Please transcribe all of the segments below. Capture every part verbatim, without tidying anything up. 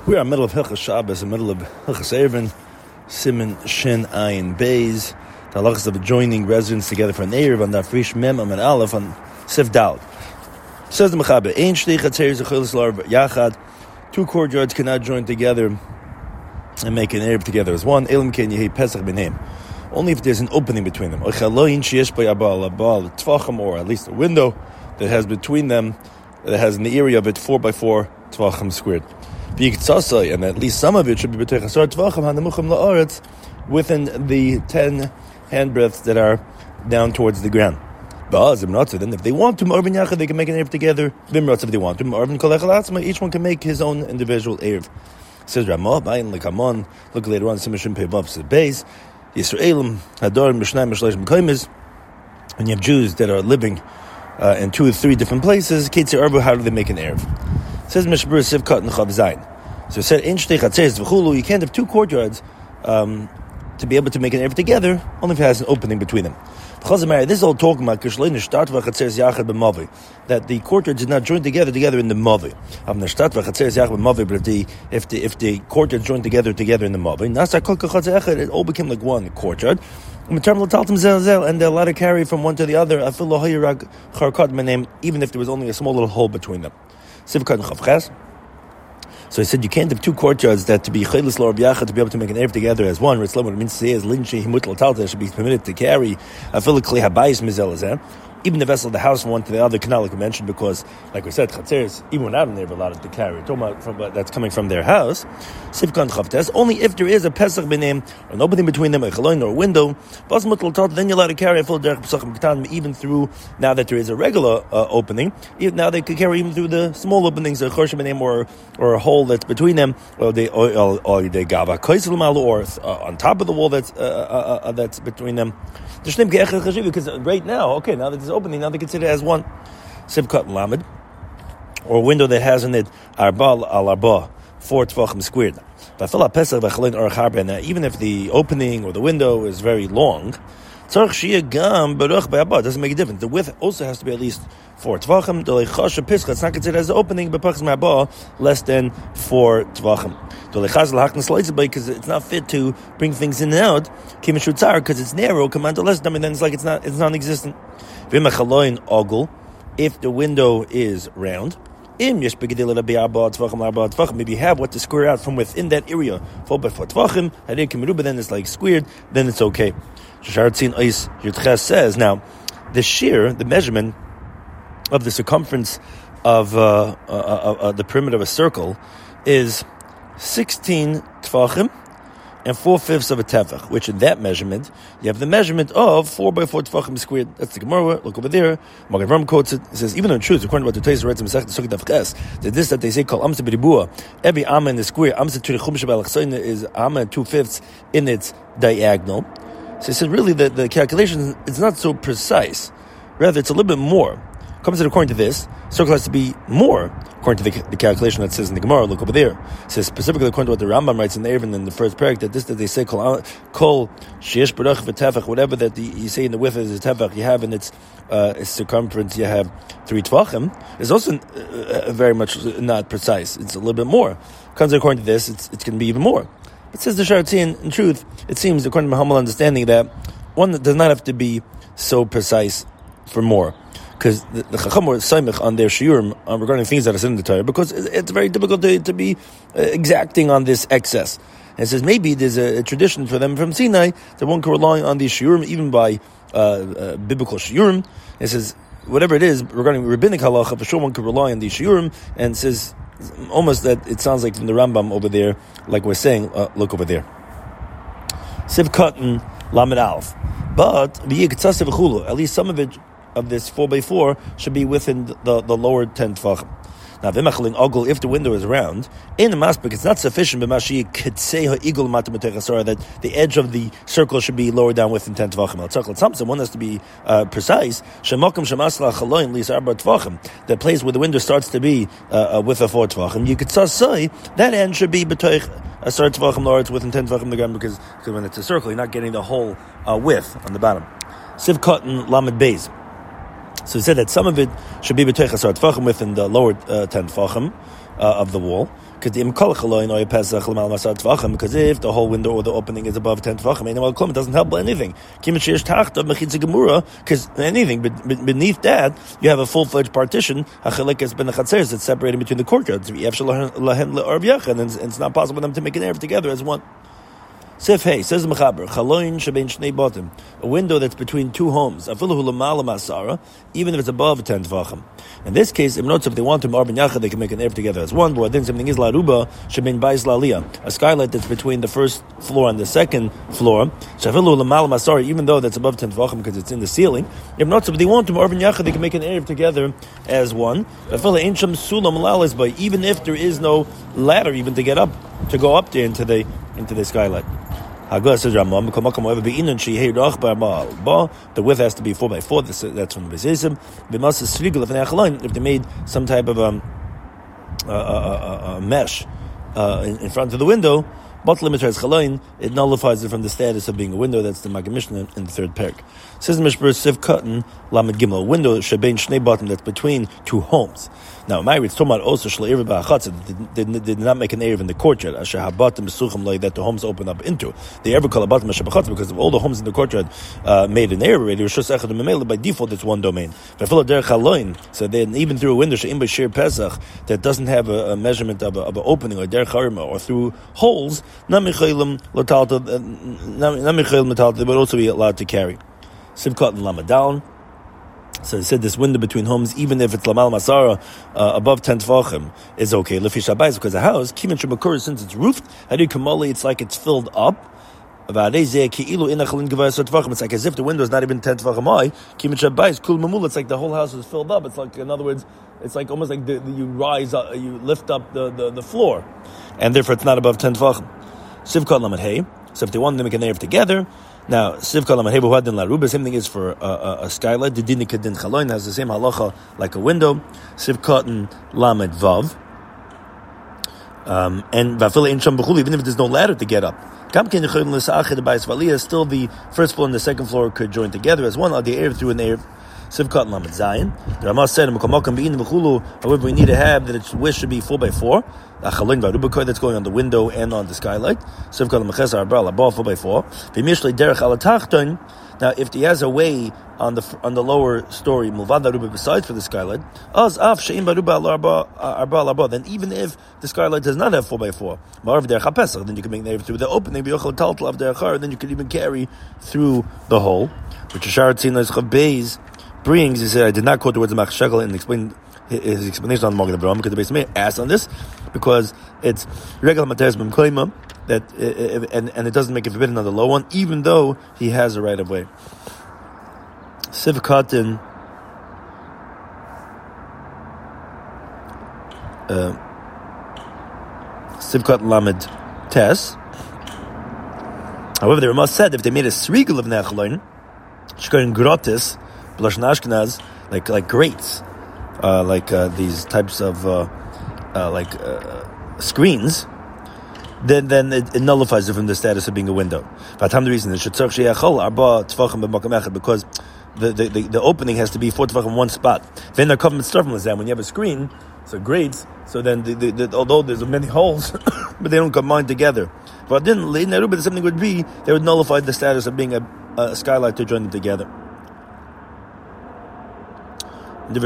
We are in the middle of Hilchas Shabbos, in the middle of Hilchas Erevin, Siman Shin Ayin Beis, the halachas of joining residents together for an Erev on Daf Rish Mem Amud Aleph on Sif Dal. Says the Mechaber, Ein Shtei Chatzeres Achilas Lar Yachad. Two courtyards cannot join together and make an Erev together as one. Elam Ken Yehi Pesach B'Neim. Only if there's an opening between them. Or at least a window that has between them, that has in the area of it four by four tvachim squared. And at least some of it should be within the ten handbreadths that are down towards the ground. Then if they want to, they can make an Erev together. If they want to, each one can make his own individual Erev. Says Ramah, look later on, Simon Pei Vav says base. Yisraelim, Hadorim, Mishnayim, Mishleishim, Koimiz. When you have Jews that are living uh, in two or three different places, Ketzir Arbu, how do they make an Erev? It says Mishbur Sivkat and Chav Zayin. So it said, In Shtei Chatzeres V'chulu, you can't have two courtyards um, to be able to make an Erev together, only if it has an opening between them. This is all talking about that the courtyards did not join together together in the Mavi. But the, if the if the courtyards joined together together in the Mavi, it all became like one courtyard. And they're allowed to carry from one to the other, even if there was only a small little hole between them. So he said you can't have two courtyards that to be chaylis lor b'yachad to be able to make an Erev together as one. What it means to say is linchi himut l'talta should be permitted to carry a kli habayis mizel. Even the vessel of the house from one to the other cannot, like we mentioned, because, like we said, chatzeres, even without an Erev, allowed to carry. Talking about from, uh, that's coming from their house. Sivkan chavtes. Only if there is a pesach b'neim, or an opening between them, a chaloin or a window, then you're allowed to carry a full derech pesachim k'tan, even through, now that there is a regular uh, opening, even now they could carry even through the small openings, a chorshim b'neim, or or a hole that's between them, or they or, or, or they gava koisel malu, or uh, on top of the wall that's uh, uh, uh, that's between them. Because right now, okay, now that it's opening, now they consider it as one sivkat lamed, or a window that has in it arba al arba, four tvachim squared. Now, even if the opening or the window is very long, it doesn't make a difference. The width also has to be at least four tvachim. It's not considered as an opening, but less than four tvachim. Because it's not fit to bring things in and out, because it's narrow, command less, then it's like it's not it's non-existent. If the window is round, maybe you have what to square out from within that area, four by four tvachim, then it's like squared, then it's okay. Says now, the shear, the measurement of the circumference of uh, uh, uh, uh, the perimeter of a circle is sixteen tvachim and four-fifths of a tefach, which in that measurement, you have the measurement of four by four tvachim squared. That's the Gemara. Look over there. Magen Avraham quotes it. It says, even though in truth, according to what the Teisus writes in Masechet Sukkot Daf Ches, that this that they say called amsa b'ribua, every amma in the square, amsa to the chum shebal is amma and two-fifths in its diagonal. So he said, really, the, the calculation is not so precise. Rather, it's a little bit more. Comes in according to this, circle has to be more, according to the, the calculation that says in the Gemara. Look over there. It says specifically according to what the Rambam writes in the Erevin in the first parak, that this that they say kol sheyesh barach v'tefach, whatever that the, you say in the width is a tefach, you have in its, uh, its circumference, you have three tvachim, is also uh, very much not precise. It's a little bit more. Comes in according to this, it's it's going to be even more. It says the Sharatzi, in truth, it seems, according to my humble understanding, that one does not have to be so precise for more. Because the, the Chacham were saimich on their shiurim uh, regarding things that are in the Torah, because it's, it's very difficult to, to be uh, exacting on this excess. And it says maybe there's a, a tradition for them from Sinai that one can rely on these shiurim, even by uh, uh, biblical shiurim. It says, whatever it is, regarding rabbinic halacha, for sure one can rely on these shiurim, and it says, almost that it sounds like from the Rambam over there, like we're saying, uh, look over there. Siv Katan Lamed Alf. But, at least some of it, of this four by four, should be within the, the lower ten tvachim. Now, if the window is round, in the maspik, it's not sufficient that the edge of the circle should be lower down within ten tvachim. One has to be uh, precise. The place where the window starts to be uh, uh, with a four tvachim, you could say that end should be betoich a certain tvachim lower, it's within ten tvachim again, because when it's a circle, you're not getting the whole uh, width on the bottom. Siv Katan Lamed Beis. So he said that some of it should be b'tei chasar tefachim within the lower uh, ten tefachim uh, of the wall. Because if the whole window or the opening is above ten tvachim, it doesn't help anything. Because anything beneath that, you have a full-fledged partition. It's separated between the courtyards. And it's not possible for them to make an erev together as one. Sif Hey says the Mechaber, Chaloin shebein shnei batim, a window that's between two homes, afilu l'mala masara, even if it's above ten tvachim. In this case, if not, if they want to marben yachad, they can make an erev together as one. But then something is laruba shebein bayis la'aliyah, a skylight that's between the first floor and the second floor. Shafilu l'mala masara, even though that's above ten tvachim because it's in the ceiling. If not, if they want to marben yachad, they can make an erev together as one. Afilu ein sham sulam lalis, but even if there is no ladder, even to get up, to go up there into the into the skylight. The width has to be four by four. That's from the Bezisim. If they made some type of um, a, a, a, a mesh uh, in, in front of the window, it nullifies it from the status of being a window. That's the Maggid Mishnah in the third parak. Says Mishper Siv Katan Lamed Gimel, a window shebein shnei batim, that's between two homes. Now, my it's talking about also shle'ir ba'achatz, they did not make an erev in the courtyard. Asher habatim besuchim like that the homes open up into. They ever call a batim b'shabachatz because of all the homes in the courtyard uh, made an erev already. Rishus echad u'memela, by default it's one domain. So then even through a window she'im b'shir pesach that doesn't have a, a measurement of, a, of an opening or derech harima or through holes, namichaylim latalta, namichaylim latalta, they would also be allowed to carry. Sivkat and lama down. So he said this window between homes, even if it's lamal masara uh, above ten tvachim, is okay. Lefi shabayis, because the house kimin shemakur, since it's roofed, hadi kamali, it's like it's filled up. It's like as if the window is not even ten tvachim high. Kimin shabayis kul mamul. It's like the whole house is filled up. It's like, in other words, it's like almost like the, the, you rise, up, you lift up the, the, the floor, and therefore it's not above ten tvachim. Sivkat lamed hey. So if they want to make an erev together. Now, Sivka Lamed Hebu Hadin Laruba, same thing is for a, a, a skylight. The Dinika Din Chaloin has the same halacha like a window. Sivka Lamed Vav. Um, and Vafila in Sham Bechuli, even if there's no ladder to get up. Kamkin Yechayim L'Sa'achid B'Bayis Valiyah, still the first floor and the second floor could join together as one. The erev through an erev. Sivkat Lamed Zayin. The Ramah said, however, we need to have that its width should be four by four. That's going on the window and on the skylight. Sivkat Lamed Chesar Arbal Abal four by four. Now, if he has a way on the on the lower story, besides for the skylight, then even if the skylight does not have four by four, then you can make the through the opening, then you can even carry through the hole, which is brings, he said, I did not quote the words of Mach Shekel and explain his explanation on the Magen Avraham, because the Beis Meir asked on this, because it's regular materis b'mkoima, that and and it doesn't make it forbidden on the low one, even though he has a right of way. Siv Katan, Siv Katan Lamed Tes. However, the Ramah said if they made a srigel of Nechlein, shkarin gratis, Blush Ashkenaz, like like grates, uh, like uh, these types of uh, uh, like uh, screens, then then it, it nullifies it from the status of being a window. But the reason is because the, the, the, the opening has to be four tefachim in one spot. Then they're covered with stuff like that. When you have a screen, so grates, so then the, the, the, although there's many holes, but they don't combine together. But then later, something would be they would nullify the status of being a, a skylight to join them together. We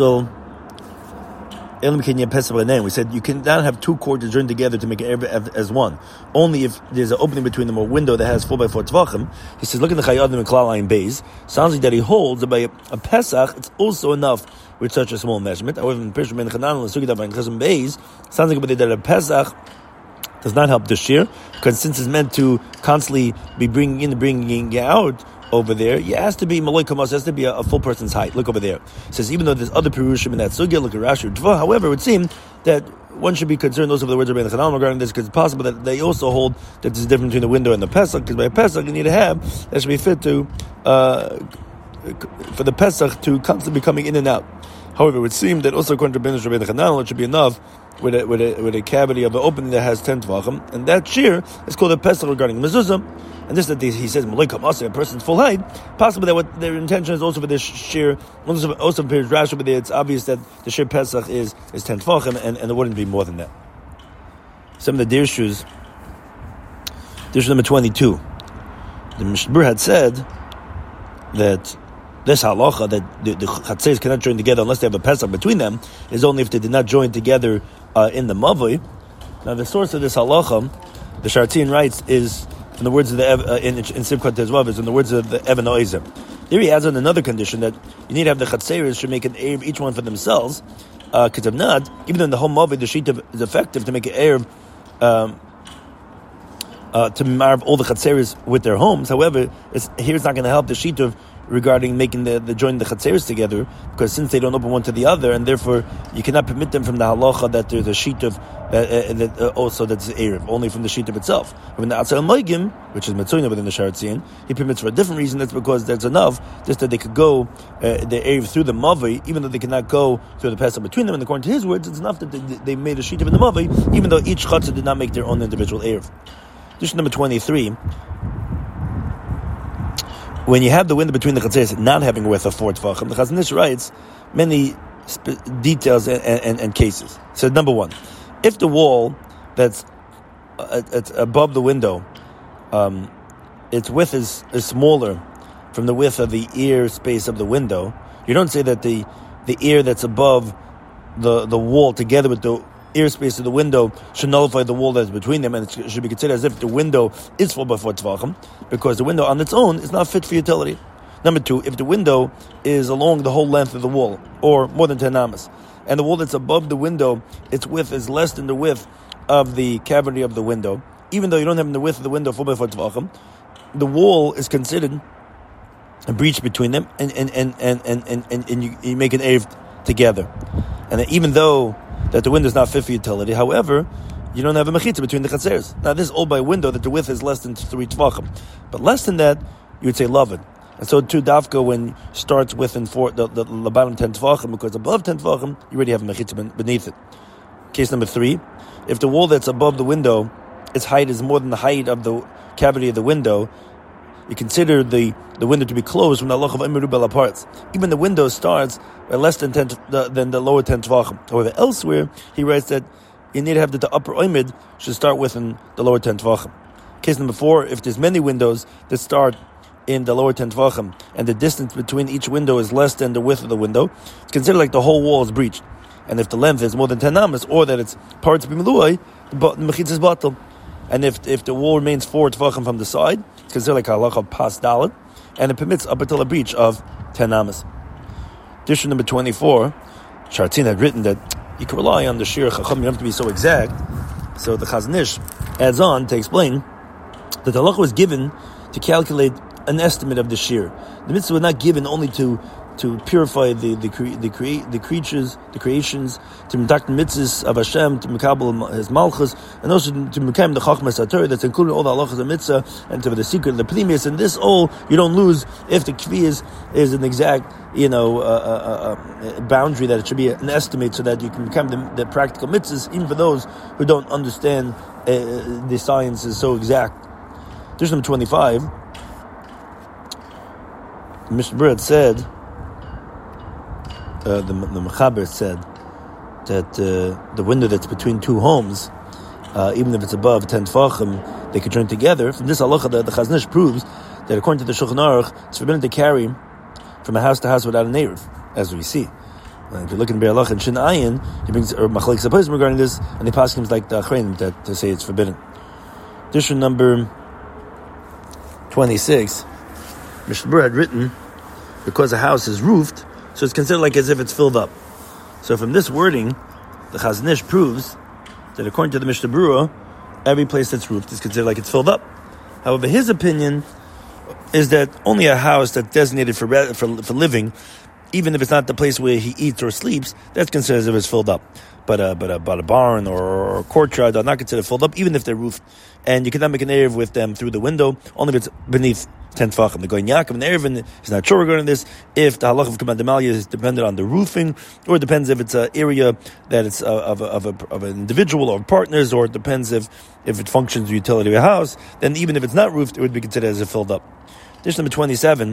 said you cannot have two cords joined together to make it as one. Only if there's an opening between them, a window that has four by four tvachim. He says, look at the Chayadim and Klal Ayin Beis. Sounds like that he holds that by a Pesach, it's also enough with such a small measurement. However, in Pirshim Ben Chanan and Sugita Ben Chesem Beis, sounds like that a Pesach does not help the shear, because since it's meant to constantly be bringing in and bringing out over there, it has to be Malay Kamas, has to be a, a full person's height. Look over there. It says, even though there's other Perushim in that Sugya, look at Rashi or Dva, however, it would seem that one should be concerned also with the words of Rabbeinu Chananel regarding this, because it's possible that they also hold that there's a difference between the window and the Pesach, because by a Pesach you need to have, that should be fit to, uh, for the Pesach to constantly be coming in and out. However, it would seem that also according to Rabbeinu Chananel, it should be enough with a, with a, with a cavity of the opening that has ten tvachim, and that shear is called a Pesach regarding the mezuzah. And this that he says, Malay Kamasa, a person's full height, possibly that what their intention is also for this shear, also, also appears Rashi, but it's obvious that the shear Pesach is, is ten tvachim, and, and it wouldn't be more than that. some of the dirshus. Dirshu number twenty-two. The Mishnah Berurah had said that this halacha, that the, the chatzeres cannot join together unless they have a pesach between them, is only if they did not join together uh, in the mavoi. Now, the source of this halacha, the Shartzian writes, is in the words of the uh, in in Simchat Tezvav, is in the words of the Even Oizer. Here he adds on another condition that you need to have the chatzeres should make an erev each one for themselves, because uh, if not, even though in the whole mavoi the shita is effective to make an erev. Um, Uh, to marv all the chatzeres with their homes. However, it's, here it's not going to help the shita regarding making the, the joining the chatzeres together, because since they don't open one to the other, and therefore you cannot permit them from the halacha that there's a sheet of uh, uh, that uh, also that's erev, only from the sheet of itself. When the atzal moigim, which is mitzuyna within the Shartzian, he permits for a different reason. That's because there's enough just that they could go uh, the erev through the mavi, even though they cannot go through the pesach between them. And according to his words, it's enough that they, they made a sheet of in the mavi, even though each chatzah did not make their own individual erev. Dish number twenty-three. When you have the window between the chatzeres not having a width of four tefachim, the Chazon Ish writes many sp- details and, and, and cases. So number one, if the wall that's uh, it's above the window, um, its width is, is smaller from the width of the ear space of the window, you don't say that the the ear that's above the the wall together with the ear space of the window should nullify the wall that's between them, and it should be considered as if the window is four by four tefachim, because the window on its own is not fit for utility. Number two, if the window is along the whole length of the wall, or more than ten amas, and the wall that's above the window, its width is less than the width of the cavity of the window, even though you don't have the width of the window four by four tefachim, the wall is considered a breach between them, and and and and and, and, and, and you, you make an erev together. And even though that the window is not fit for utility, however, you don't have a mechitza between the chatzeres. Now, this is all by window that the width is less than three tvachim, but less than that, you would say loved. And so, too, dafka when starts within four, the, the, the bottom ten tvachim, because above ten tvachim, you already have a mechitza beneath it. Case number three: if the wall that's above the window, its height is more than the height of the cavity of the window, you consider the, the window to be closed from the halach of Emiru Bela parts. Even the window starts at less than ten than the lower ten tvachim. However, elsewhere he writes that you need to have that the upper oimid should start within the lower ten tvachim. Case number four: if there's many windows that start in the lower ten tvachim and the distance between each window is less than the width of the window, it's considered like the whole wall is breached. And if the length is more than ten amas, or that it's parts b'miluai, the mechitza is batal. And if if the wall remains four tvachim from the side, it's considered like a halacha pas dalet, and it permits up until a breach of ten amas. Dish number twenty-four, Shartzian had written that you can rely on the shir chacham, you don't have to be so exact. So the Chazon Ish adds on to explain that the halacha was given to calculate an estimate of the shir. The mitzvah was not given only to to purify the the cre- the, cre- the creatures, the creations, to conduct the mitzvahs of Hashem, to mekabel his malchus, and also to mekayim the chachmas haTorah that's including all the halachas of mitzvah, and to the secret of the pnimius. And this all you don't lose if the kvi is, is an exact, you know, uh, uh, uh, boundary, that it should be an estimate, so that you can become the, the practical mitzvahs, even for those who don't understand uh, the science is so exact. Dish number twenty-five. Mishnah Berurah said. Uh, the the Mechaber said that uh, the window that's between two homes, uh, even if it's above ten tefachim, they could join together. From this halacha, the, the Chazon Ish proves that according to the Shulchan Aruch, it's forbidden to carry from a house to house without an erev, as we see. Uh, if you look in Be'er Halacha and Shin Ayin, he brings or Machlekes HaPoskim regarding this, and he passes him like the Achreinim that to say it's forbidden. Edition number twenty-six. Mishnah Berurah had written, because a house is roofed, so it's considered like as if it's filled up. So from this wording, the Chazon Ish proves that according to the Mishnah Berurah, every place that's roofed is considered like it's filled up. However, his opinion is that only a house that's designated for for, for living, even if it's not the place where he eats or sleeps, that's considered as if it's filled up. But a, but a, but a barn or, or a courtyard are not considered filled up, even if they're roofed. And you cannot make an erev with them through the window, only if it's beneath ten tefachim. The Goyin Yaakov and the Erevin is not sure regarding this, if the halach of Kabbalah Demalia is dependent on the roofing, or it depends if it's an area that it's uh, of, a, of, a, of an individual or partners, or it depends if, if it functions the utility of a house. Then even if it's not roofed, it would be considered as if filled up. Dish number twenty-seven,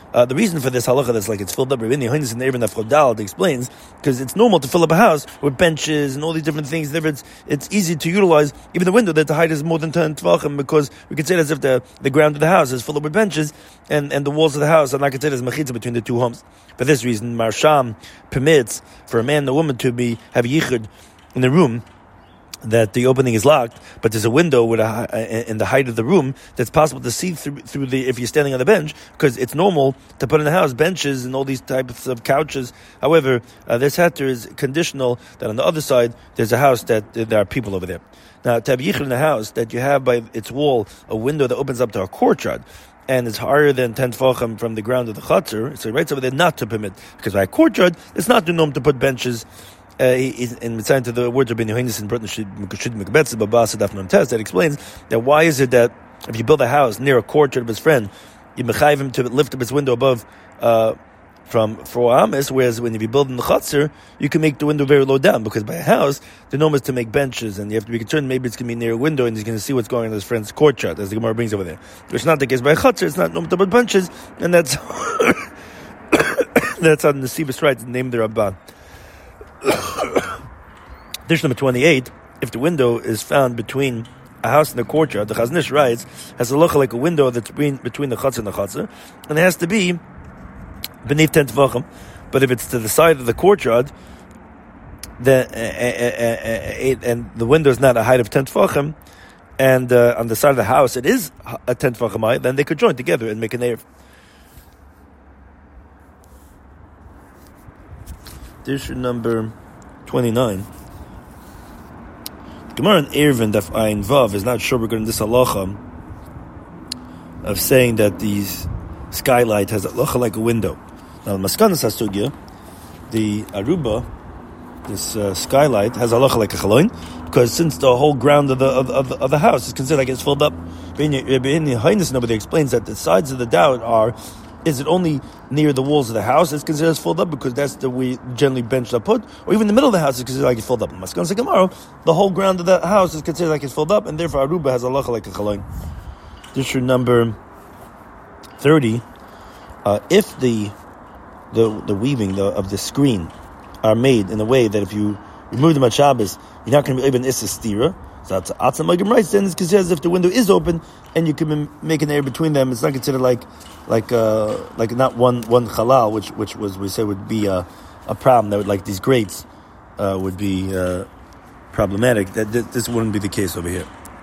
Uh, the reason for this halacha that's like it's filled up, Rabbeinu Yochanan in the Erev Nafchodal explains, because it's normal to fill up a house with benches and all these different things. It's it's easy to utilize even the window that the height is more than ten tvachim, because we could say it as if the, the ground of the house is full up with benches, and, and the walls of the house are not considered as mechitza between the two homes. For this reason, Marsham permits for a man and a woman to be have yichud in the room that the opening is locked, but there's a window with a, in the height of the room that's possible to see through, through the if you're standing on the bench, because it's normal to put in the house benches and all these types of couches. However, uh, this heter is conditional that on the other side there's a house that uh, there are people over there. Now, to have yichud in the house that you have by its wall a window that opens up to a courtyard, and it's higher than ten tefachim from the ground of the chatzar, so right over there not to permit, because by a courtyard it's not the norm to put benches. Uh, in Mitzvah to the words of Ben Yohanan in Britain Shid Mekbetz Babas Daf Nun Tes, that explains that why is it that if you build a house near a courtyard of his friend, you mechayiv him to lift up his window above uh, from four ames, whereas when you build in the chutzner, you can make the window very low down, because by a house the norm is to make benches, and you have to be concerned maybe it's going to be near a window and he's going to see what's going on in his friend's courtyard, as the Gemara brings over there. Which is not the case by a chutzner. It's not normal to put benches, and that's that's how the Nesivos writes, named the Ramban. Dish number twenty-eight, if the window is found between a house and a courtyard, the Chazon Ish writes, has a look like a window that's between, between the chutzner and the chutzner, and it has to be beneath ten tefachim. But if it's to the side of the courtyard, then, uh, uh, uh, uh, and the window is not a height of ten tefachim, and uh, on the side of the house it is a ten tefachim high, then they could join together and make an erev. Dish number twenty-nine. Gemara in Eruvin Daf Ayin Vav is not sure regarding this halacha of saying that the skylight has a halacha like a window. Now, the Maskanas Hasugya, the Aruba, this uh, skylight has a halacha like a chaloin, because since the whole ground of the of, of, of the house is considered like it's filled up. Rabbeinu Yochanan nobody explains that the sides of the doubt are. Is it only near the walls of the house it's considered as filled up, because that's the way generally bench are put, or even the middle of the house is considered like it's filled up? Maskanas Gemara, the whole ground of the house is considered like it's filled up, and therefore Aruba has a halacha like a chaloin. This is number thirty. Uh, if the the the weaving the, of the screen are made in a way that if you remove them at Shabbos, you're not going to be even issa stira. So that's Atzam Magim writes, then it's considered as if the window is open and you can make an air between them. It's not considered like like uh, like not one one halal, which which was we say would be a, a problem. That would, like these grates uh, would be uh, problematic. That this wouldn't be the case over here.